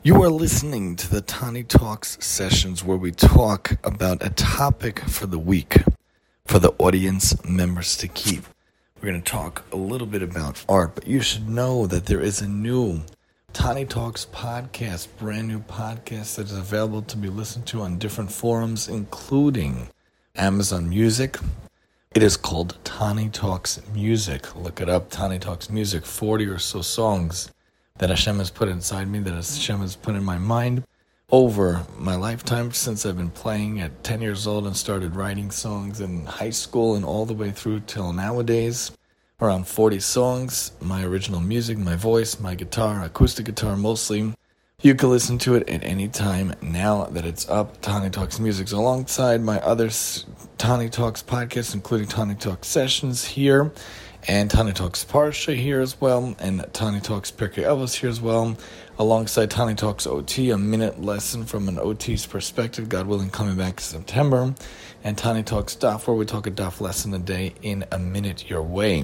You are listening to the Tani Talks sessions where we talk about a topic for the week for the audience members to keep. We're going to talk a little bit about art, but you should know that there is a new Tani Talks podcast, brand new podcast that is available to be listened to on different forums, including Amazon Music. It is called Tani Talks Music. Look it up, Tani Talks Music, 40 or so songs that Hashem has put inside me, that Hashem has put in my mind over my lifetime since I've been playing at 10 years old and started writing songs in high school and all the way through till nowadays. Around 40 songs, my original music, my voice, my guitar, acoustic guitar mostly. You can listen to it at any time now that it's up. Tani Talks Music alongside my other Tani Talks podcasts, including Tani Talks Sessions here, and Tani Talks Parsha here as well, and Tani Talks Pirkei Avos here as well, alongside Tani Talks OT, a minute lesson from an OT's perspective, God willing, coming back in September, and Tani Talks Daf, where we talk a Daf lesson a day in a minute your way.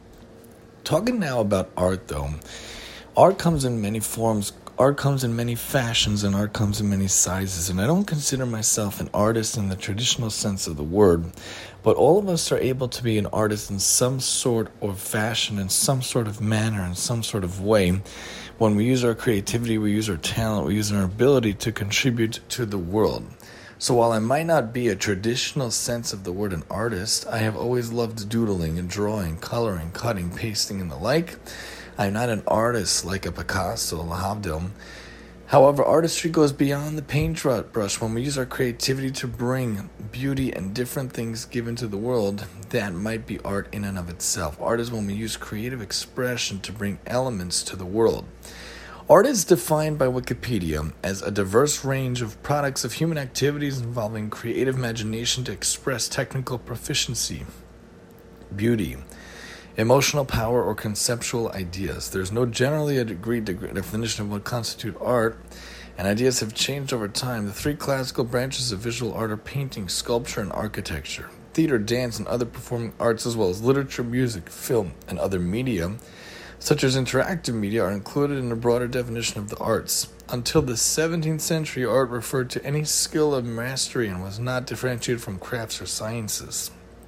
Talking now about art, though. Art comes in many forms, art comes in many fashions, and art comes in many sizes, and I don't consider myself an artist in the traditional sense of the word, but all of us are able to be an artist in some sort of fashion, in some sort of manner, in some sort of way. When we use our creativity, we use our talent, we use our ability to contribute to the world. So while I might not be a traditional sense of the word an artist, I have always loved doodling and drawing, coloring, cutting, pasting, and the like. I'm not an artist like a Picasso, lahavdil. However, artistry goes beyond the paintbrush. When we use our creativity to bring beauty and different things given to the world, that might be art in and of itself. Art is when we use creative expression to bring elements to the world. Art is defined by Wikipedia as a diverse range of products of human activities involving creative imagination to express technical proficiency, beauty, emotional power, or conceptual ideas. There's no generally agreed definition of what constitutes art, and ideas have changed over time. The three classical branches of visual art are painting, sculpture, and architecture. Theater, dance, and other performing arts, as well as literature, music, film, and other media, such as interactive media, are included in a broader definition of the arts. Until the 17th century, art referred to any skill of mastery and was not differentiated from crafts or sciences.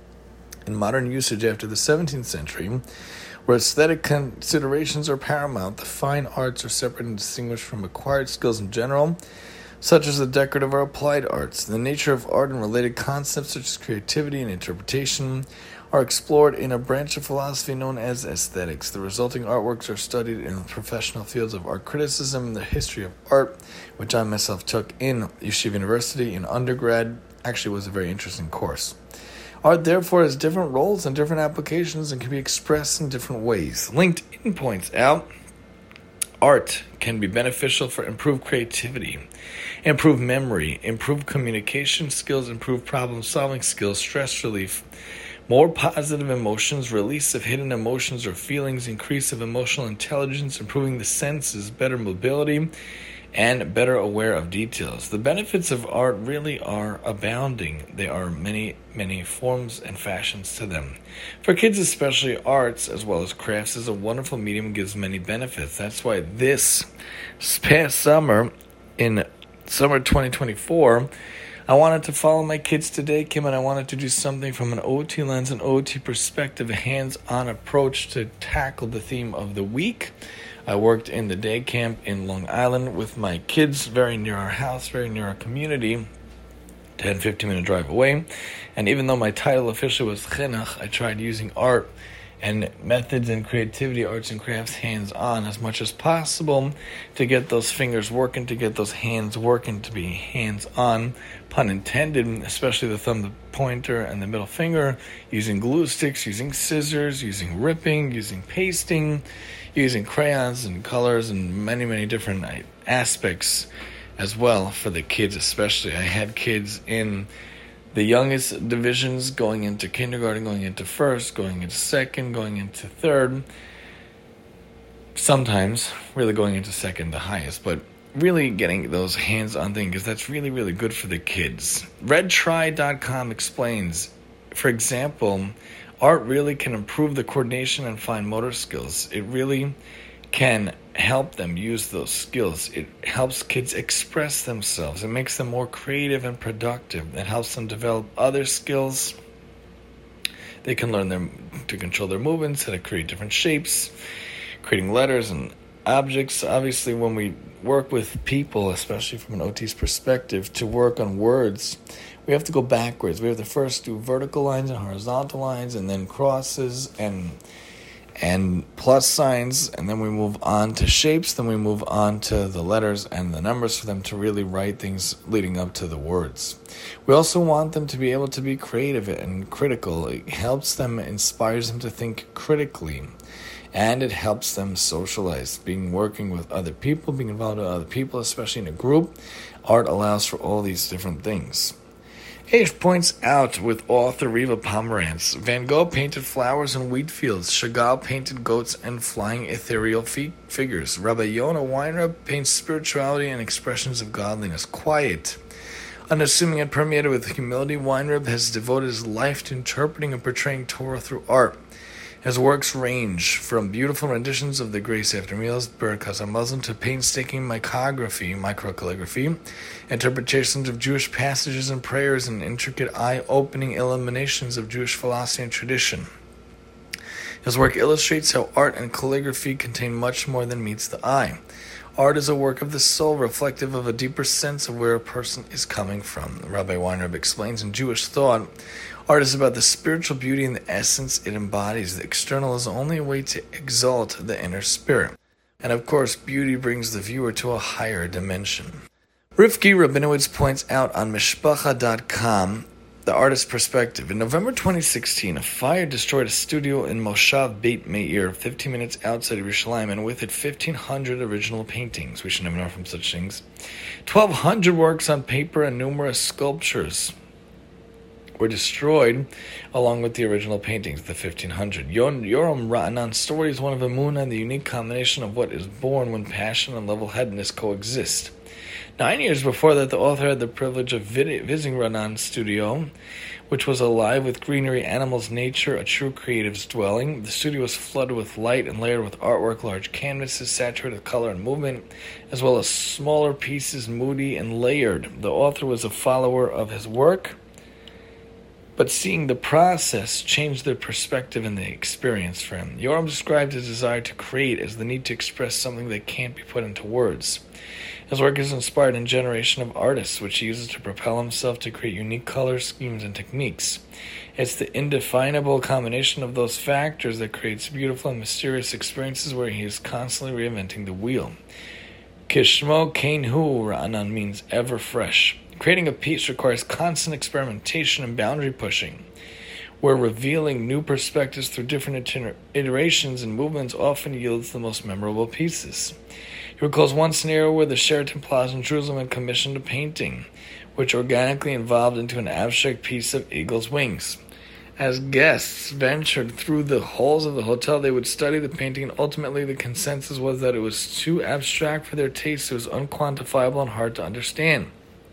In modern usage after the 17th century, where aesthetic considerations are paramount, the fine arts are separate and distinguished from acquired skills in general, such as the decorative or applied arts. The nature of art and related concepts such as creativity and interpretation are explored in a branch of philosophy known as aesthetics. The resulting artworks are studied in the professional fields of art criticism and the history of art, which I myself took in Yeshiva University in undergrad. Actually, was a very interesting course. Art, therefore, has different roles and different applications and can be expressed in different ways. LinkedIn points out, art can be beneficial for improved creativity, improved memory, improved communication skills, improved problem-solving skills, stress relief, more positive emotions, release of hidden emotions or feelings, increase of emotional intelligence, improving the senses, better mobility, and better aware of details. The benefits of art really are abounding. There are many, many forms and fashions to them. For kids especially, arts as well as crafts is a wonderful medium and gives many benefits. That's why this past summer, in summer 2024, I wanted to follow my kids today, Kim, and I wanted to do something from an OT lens, an OT perspective, a hands-on approach to tackle the theme of the week. I worked in the day camp in Long Island with my kids, very near our house, very near our community, 10, 15-minute drive away. And even though my title officially was Chinuch, I tried using art and methods and creativity, arts and crafts, hands-on as much as possible to get those fingers working, to get those hands working, to be hands-on, pun intended, especially the thumb, the pointer, and the middle finger, using glue sticks, using scissors, using ripping, using pasting, using crayons and colors and many, many different aspects as well for the kids especially. I had kids in the youngest divisions going into kindergarten, going into first, going into second, going into third, sometimes really going into second, the highest, but really getting those hands-on things because that's really, really good for the kids. RedTry.com explains, for example, art really can improve the coordination and fine motor skills. It really can help them use those skills. It helps kids express themselves. It makes them more creative and productive. It helps them develop other skills. They can learn to control their movements, how to create different shapes, creating letters and objects. Obviously, when we work with people, especially from an OT's perspective, to work on words, we have to go backwards. We have to first do vertical lines and horizontal lines, and then crosses and plus signs, and then we move on to shapes, then we move on to the letters and the numbers for them to really write things leading up to the words. We also want them to be able to be creative and critical. It helps them, inspires them to think critically, and it helps them socialize, working with other people, being involved with other people, especially in a group. Art allows for all these different things. H points out with author Riva Pomerantz, Van Gogh painted flowers and wheat fields. Chagall painted goats and flying ethereal figures. Rabbi Yonah Weinreb paints spirituality and expressions of godliness. Quiet, unassuming and permeated with humility, Weinreb has devoted his life to interpreting and portraying Torah through art. His works range from beautiful renditions of the Grace After Meals, Birkas HaMazon, to painstaking microcalligraphy, interpretations of Jewish passages and prayers, and intricate eye-opening illuminations of Jewish philosophy and tradition. His work illustrates how art and calligraphy contain much more than meets the eye. Art is a work of the soul, reflective of a deeper sense of where a person is coming from. Rabbi Weinreb explains in Jewish thought, art is about the spiritual beauty and the essence it embodies. The external is only a way to exalt the inner spirit. And of course, beauty brings the viewer to a higher dimension. Rivki Rabinowitz points out on Mishpacha.com the artist's perspective. In November 2016, a fire destroyed a studio in Moshav Beit Meir, 15 minutes outside of Yerushalayim, and with it 1,500 original paintings. We should never know from such things. 1,200 works on paper and numerous sculptures were destroyed, along with the original paintings, the 1,500. Yoram Ra'anan's story is one of Emunah and the unique combination of what is born when passion and level-headedness coexist. 9 years before that, the author had the privilege of visiting Ra'anan's studio, which was alive with greenery, animals, nature, a true creative's dwelling. The studio was flooded with light and layered with artwork, large canvases saturated with color and movement, as well as smaller pieces, moody and layered. The author was a follower of his work, but seeing the process changed the perspective and the experience for him. Yoram described his desire to create as the need to express something that can't be put into words. His work has inspired a generation of artists, which he uses to propel himself to create unique color schemes and techniques. It's the indefinable combination of those factors that creates beautiful and mysterious experiences where he is constantly reinventing the wheel. Kishmo Kainhu Ra'anan means ever fresh. Creating a piece requires constant experimentation and boundary pushing, where revealing new perspectives through different iterations and movements often yields the most memorable pieces. He recalls one scenario where the Sheraton Plaza in Jerusalem had commissioned a painting, which organically evolved into an abstract piece of eagle's wings. As guests ventured through the halls of the hotel, they would study the painting, and ultimately the consensus was that it was too abstract for their taste. It was unquantifiable and hard to understand.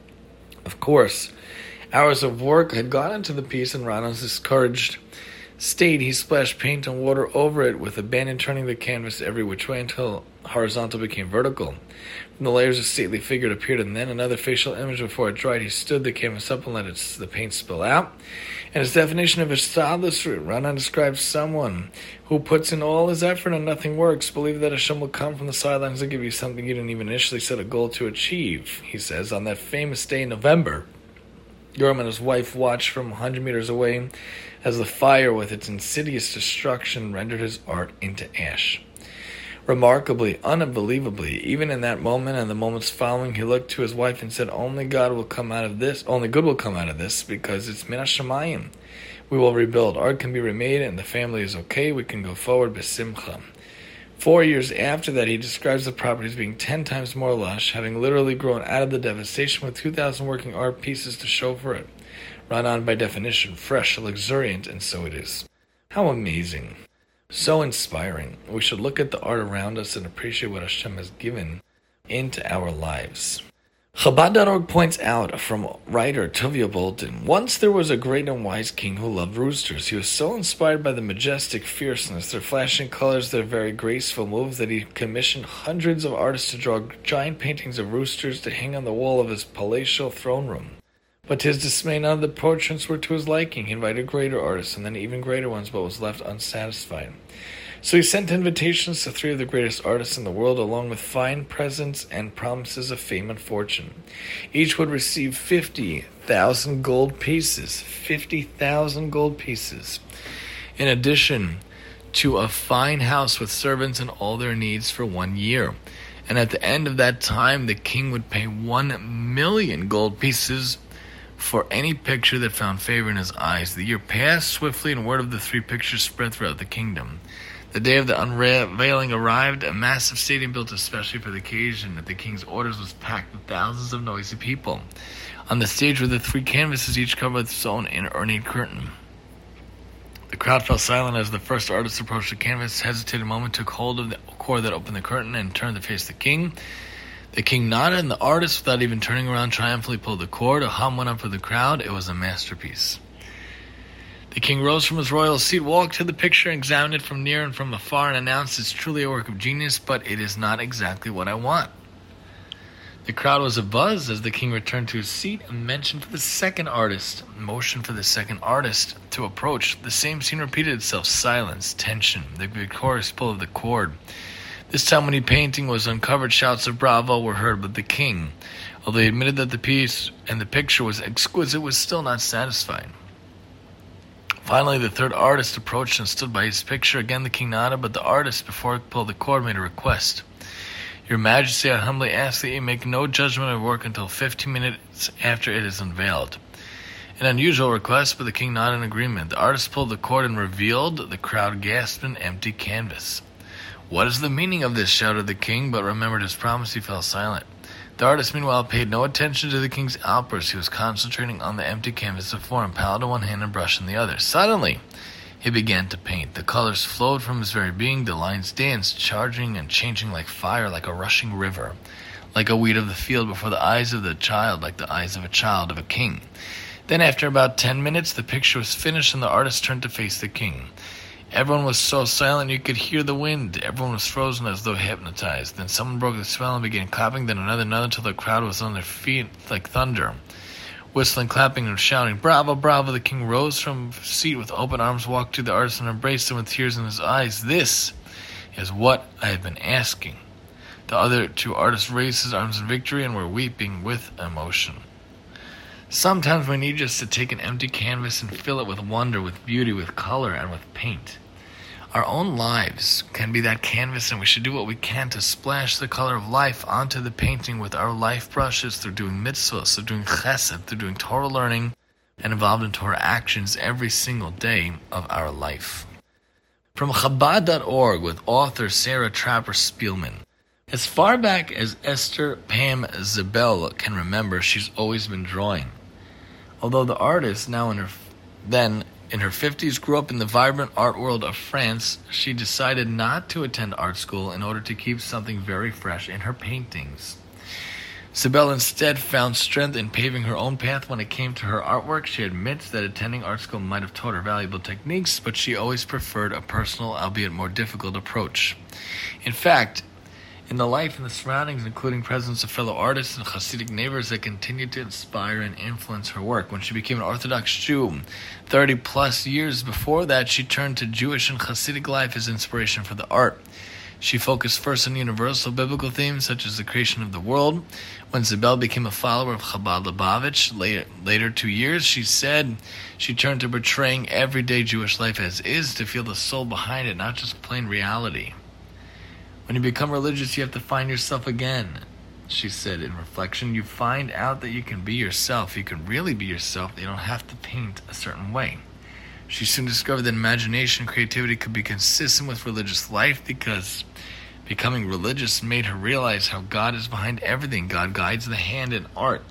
Of course, hours of work had gone into the piece, and Ra'anan's discouraged state, he splashed paint and water over it with abandon, turning the canvas every which way until horizontal became vertical. From the layers, a stately figure appeared, and then another facial image. Before it dried, he stood the canvas up and let the paint spill out. And his definition of Hishtadlus, Ra'anan describes someone who puts in all his effort and nothing works. Believe that Hashem will come from the sidelines and give you something you didn't even initially set a goal to achieve. He says, on that famous day in November, Yoram and his wife watched from 100 meters away as the fire with its insidious destruction rendered his art into ash. Remarkably, unbelievably, even in that moment and the moments following, he looked to his wife and said, only good will come out of this, because it's min hashamayim. We will rebuild. Art can be remade, and the family is okay. We can go forward b'simcha. 4 years after that, he describes the property as being 10 times more lush, having literally grown out of the devastation with 2,000 working art pieces to show for it. Ra'anan, by definition, fresh, luxuriant, and so it is. How amazing. So inspiring. We should look at the art around us and appreciate what Hashem has given into our lives. Chabad.org points out from writer Tovia Bolton, once there was a great and wise king who loved roosters. He was so inspired by the majestic fierceness, their flashing colors, their very graceful moves, that he commissioned hundreds of artists to draw giant paintings of roosters to hang on the wall of his palatial throne room. But to his dismay, none of the portraits were to his liking. He invited greater artists and then even greater ones, but was left unsatisfied. So he sent invitations to 3 of the greatest artists in the world, along with fine presents and promises of fame and fortune. Each would receive 50,000 gold pieces. 50,000 gold pieces. In addition to a fine house with servants and all their needs for 1 year. And at the end of that time, the king would pay 1,000,000 gold pieces for any picture that found favor in his eyes. The year passed swiftly, and word of the 3 pictures spread throughout the kingdom. The day of the unveiling arrived. A massive stadium built especially for the occasion at the king's orders was packed with thousands of noisy people. On the stage were the 3 canvases, each covered with its own ornate curtain. The crowd fell silent as the first artist approached the canvas, hesitated a moment, took hold of the cord that opened the curtain, and turned to face the king. The king nodded, and the artist, without even turning around, triumphantly pulled the cord. A hum went up for the crowd. It was a masterpiece. The king rose from his royal seat, walked to the picture, examined it from near and from afar, and announced, "It's truly a work of genius, but it is not exactly what I want." The crowd was abuzz as the king returned to his seat and motioned for the second artist to approach. The same scene repeated itself: silence, tension, the victorious pull of the cord. This time, when the painting was uncovered, shouts of bravo were heard, but the king, although he admitted that the piece and the picture was exquisite, was still not satisfied. Finally, the third artist approached and stood by his picture. Again, the king nodded, but the artist, before he pulled the cord, made a request. "Your Majesty, I humbly ask that you make no judgment of work until 15 minutes after it is unveiled." An unusual request, but the king nodded in agreement. The artist pulled the cord and revealed, the crowd gasped, an empty canvas. "What is the meaning of this?" shouted the king, but remembered his promise. He fell silent. The artist, meanwhile, paid no attention to the king's outburst. He was concentrating on the empty canvas before him, palette in one hand and brush in the other. Suddenly, he began to paint. The colors flowed from his very being. The lines danced, charging and changing like fire, like a rushing river, like a weed of the field before the eyes of the child, like the eyes of a child of a king. Then, after about 10 minutes, the picture was finished, and the artist turned to face the king. Everyone was so silent you could hear the wind. Everyone was frozen as though hypnotized. Then someone broke the spell and began clapping, then another, until the crowd was on their feet like thunder, whistling, clapping, and shouting, "Bravo, bravo!" The king rose from his seat with open arms, walked to the artist, and embraced him with tears in his eyes. "This is what I have been asking." The other 2 artists raised his arms in victory and were weeping with emotion. Sometimes we need just to take an empty canvas and fill it with wonder, with beauty, with color, and with paint. Our own lives can be that canvas, and we should do what we can to splash the color of life onto the painting with our life brushes, through doing mitzvahs, through doing chesed, through doing Torah learning, and involved in Torah actions every single day of our life. From Chabad.org with author Sarah Trapper Spielman. As far back as Esther Pam Zabel can remember, she's always been drawing. Although the artist, now in her 50s, grew up in the vibrant art world of France, she decided not to attend art school in order to keep something very fresh in her paintings. Zabel instead found strength in paving her own path when it came to her artwork. She admits that attending art school might have taught her valuable techniques, but she always preferred a personal, albeit more difficult, approach. In fact, in the life and the surroundings, including presence of fellow artists and Hasidic neighbors that continued to inspire and influence her work. When she became an Orthodox Jew 30-plus years before that, she turned to Jewish and Hasidic life as inspiration for the art. She focused first on universal biblical themes such as the creation of the world. When Zabel became a follower of Chabad Lubavitch, later 2 years, she said she turned to portraying everyday Jewish life as is, to feel the soul behind it, not just plain reality. When you become religious, you have to find yourself again, she said in reflection. You find out that you can be yourself. You can really be yourself. You don't have to paint a certain way. She soon discovered that imagination and creativity could be consistent with religious life, because becoming religious made her realize how God is behind everything. God guides the hand in art.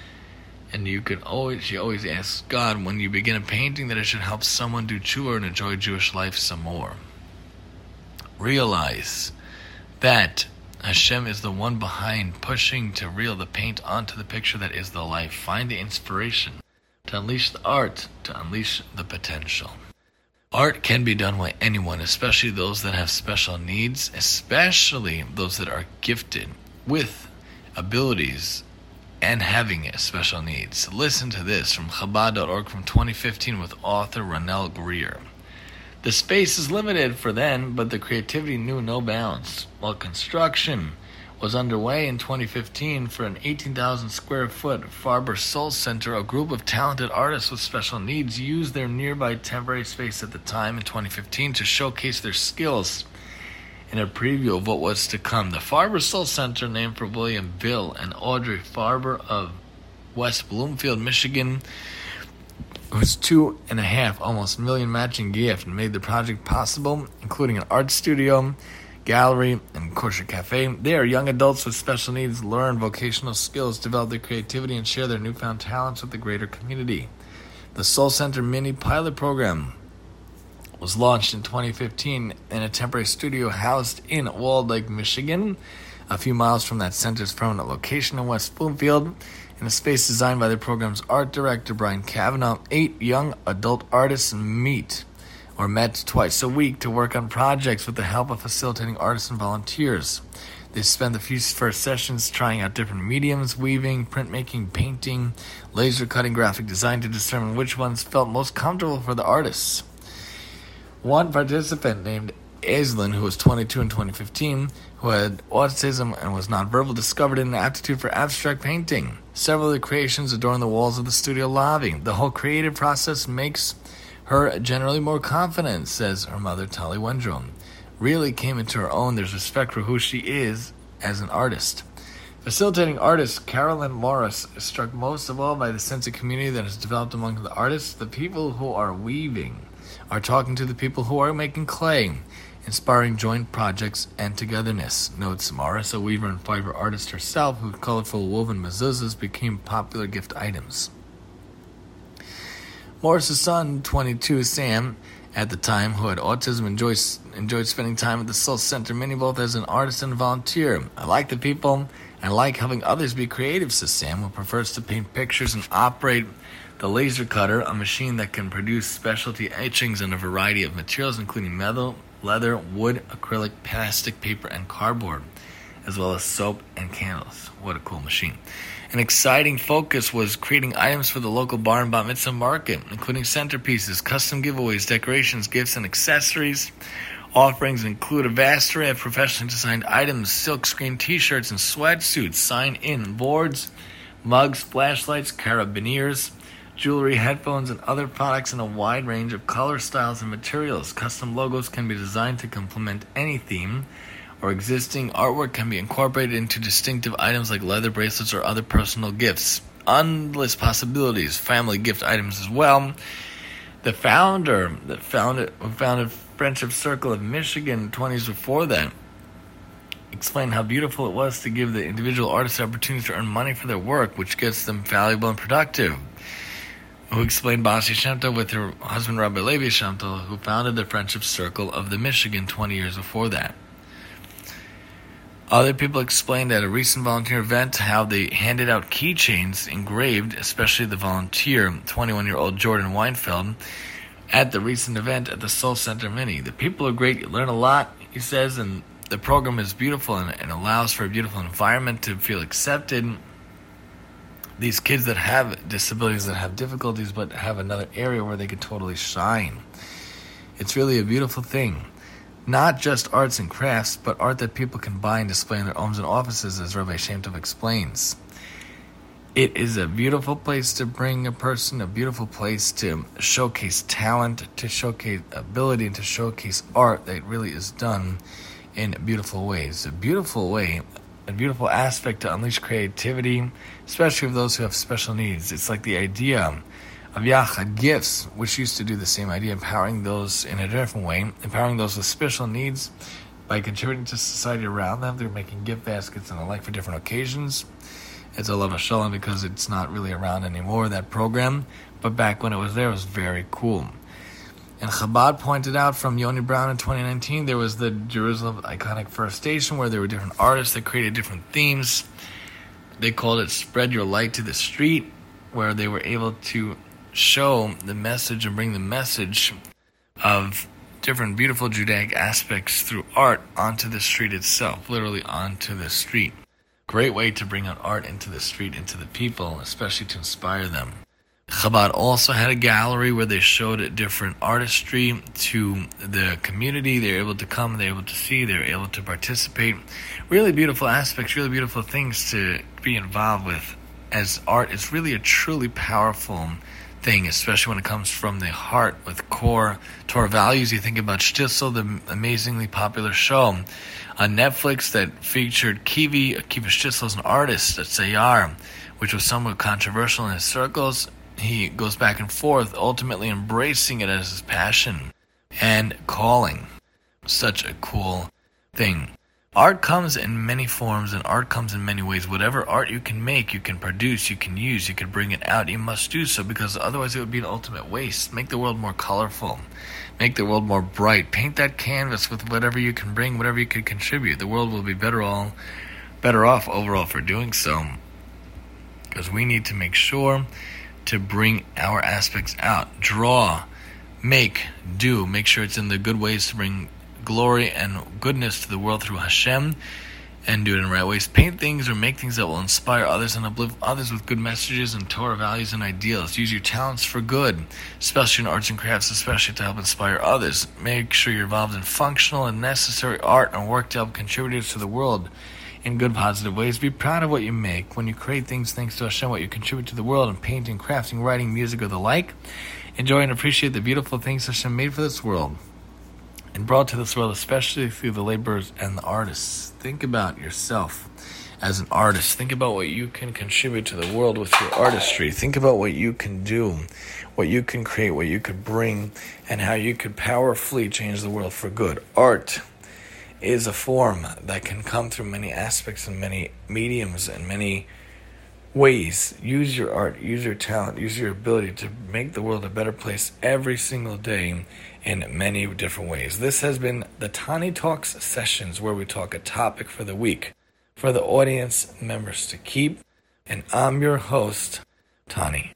And she always asks God, when you begin a painting, that it should help someone do tshuva and enjoy Jewish life some more. Realize that Hashem is the one behind, pushing to reel the paint onto the picture that is the life. Find the inspiration to unleash the art, to unleash the potential. Art can be done by anyone, especially those that have special needs, especially those that are gifted with abilities and having special needs. Listen to this from Chabad.org from 2015 with author Ronel Greer. The space is limited for then, but the creativity knew no bounds. While construction was underway in 2015 for an 18,000 square foot Farber Soul Center, a group of talented artists with special needs used their nearby temporary space at the time in 2015 to showcase their skills in a preview of what was to come. The Farber Soul Center, named for William Bill and Audrey Farber of West Bloomfield, Michigan, whose 2.5 almost million matching gift made the project possible, including an art studio, gallery, and kosher cafe. There, young adults with special needs learn vocational skills, develop their creativity, and share their newfound talents with the greater community. The Soul Center mini pilot program was launched in 2015 in a temporary studio housed in Walled Lake, Michigan, a few miles from that center's permanent location in West Bloomfield. In a space designed by the program's art director, Brian Kavanaugh, 8 young adult artists met twice a week to work on projects with the help of facilitating artists and volunteers. They spent the few first sessions trying out different mediums, weaving, printmaking, painting, laser cutting, graphic design, to determine which ones felt most comfortable for the artists. One participant named Aislinn, who was 22 in 2015, who had autism and was nonverbal, discovered an aptitude for abstract painting. Several of the creations adorn the walls of the studio lobby. The whole creative process makes her generally more confident, says her mother, Tali Wendrow. Really came into her own. There's respect for who she is as an artist. Facilitating artist Carolyn Morris is struck most of all by the sense of community that has developed among the artists. The people who are weaving are talking to the people who are making clay, inspiring joint projects and togetherness, notes Morris, a weaver and fiber artist herself, whose colorful woven mezuzahs became popular gift items. Morris's son, 22, Sam, at the time, who had autism, enjoyed spending time at the Soul Center Mini, both as an artist and a volunteer. I like the people, and I like helping others be creative, says Sam, who prefers to paint pictures and operate the laser cutter, a machine that can produce specialty etchings in a variety of materials, including metal, leather, wood, acrylic, plastic, paper, and cardboard, as well as soap and candles. What a cool machine. An exciting focus was creating items for the local bar and bat mitzvah market, including centerpieces, custom giveaways, decorations, gifts, and accessories. Offerings include a vast array of professionally designed items, silkscreen t-shirts and sweatsuits, sign-in boards, mugs, flashlights, carabiners, jewelry, headphones, and other products in a wide range of color, styles, and materials. Custom logos can be designed to complement any theme, or existing artwork can be incorporated into distinctive items like leather bracelets or other personal gifts. Endless possibilities, family gift items as well. The founder who founded Friendship Circle of Michigan 20 years before that explained how beautiful it was to give the individual artists the opportunity to earn money for their work, which gets them valuable and productive. Who explained Basi Shem Tov with her husband Rabbi Levi Shem Tov, who founded the Friendship Circle of the Michigan 20 years before that. Other people explained at a recent volunteer event how they handed out keychains engraved, especially the volunteer, 21-year-old Jordan Weinfeld, at the recent event at the Soul Center Mini. The people are great, you learn a lot, he says, and the program is beautiful and allows for a beautiful environment to feel accepted. These kids that have disabilities, that have difficulties, but have another area where they could totally shine. It's really a beautiful thing. Not just arts and crafts, but art that people can buy and display in their homes and offices, as Rabbi Shem Tov explains. It is a beautiful place to bring a person, a beautiful place to showcase talent, to showcase ability, and to showcase art that really is done in beautiful ways. A beautiful way, a beautiful aspect to unleash creativity, especially of those who have special needs. It's like the idea of Yachad Gifts, which used to do the same idea, empowering those in a different way, empowering those with special needs by contributing to society around them. They're making gift baskets and the like for different occasions. It's a love of Shalom because it's not really around anymore, that program, but back when it was there, it was very cool. And Chabad pointed out from Yoni Brown in 2019, there was the Jerusalem Iconic First Station where there were different artists that created different themes. They called it Spread Your Light to the Street, where they were able to show the message and bring the message of different beautiful Judaic aspects through art onto the street itself, literally onto the street. Great way to bring out art into the street, into the people, especially to inspire them. Chabad also had a gallery where they showed different artistry to the community. They were able to come, they were able to see, they were able to participate. Really beautiful aspects, really beautiful things to be involved with, as art is really a truly powerful thing, especially when it comes from the heart with core Torah values. You think about Shtisel, the amazingly popular show on Netflix that featured Kiva Shtisel as an artist at Sayar, which was somewhat controversial in his circles. He goes back and forth, ultimately embracing it as his passion and calling. Such a cool thing. Art comes in many forms and art comes in many ways. Whatever art you can make, you can produce, you can use, you can bring it out, you must do so, because otherwise it would be an ultimate waste. Make the world more colorful. Make the world more bright. Paint that canvas with whatever you can bring, whatever you can contribute. The world will be better off overall for doing so, because we need to make sure to bring our aspects out. Draw, make, do. Make sure it's in the good ways to bring glory and goodness to the world through Hashem, and do it in the right ways. Paint things or make things that will inspire others and uplift others with good messages and Torah values and ideals. Use your talents for good, especially in arts and crafts, especially to help inspire others. Make sure you're involved in functional and necessary art and work to help contributors to the world in good, positive ways. Be proud of what you make. When you create things thanks to Hashem, what you contribute to the world in painting, crafting, writing, music, or the like, enjoy and appreciate the beautiful things Hashem made for this world and brought to this world, especially through the laborers and the artists. Think about yourself as an artist. Think about what you can contribute to the world with your artistry. Think about what you can do, what you can create, what you could bring, and how you could powerfully change the world for good. Art is a form that can come through many aspects and many mediums and many ways. Use your art, use your talent, use your ability to make the world a better place every single day in many different ways. This has been the Tani Talks sessions, where we talk a topic for the week for the audience members to keep. And I'm your host, Tani.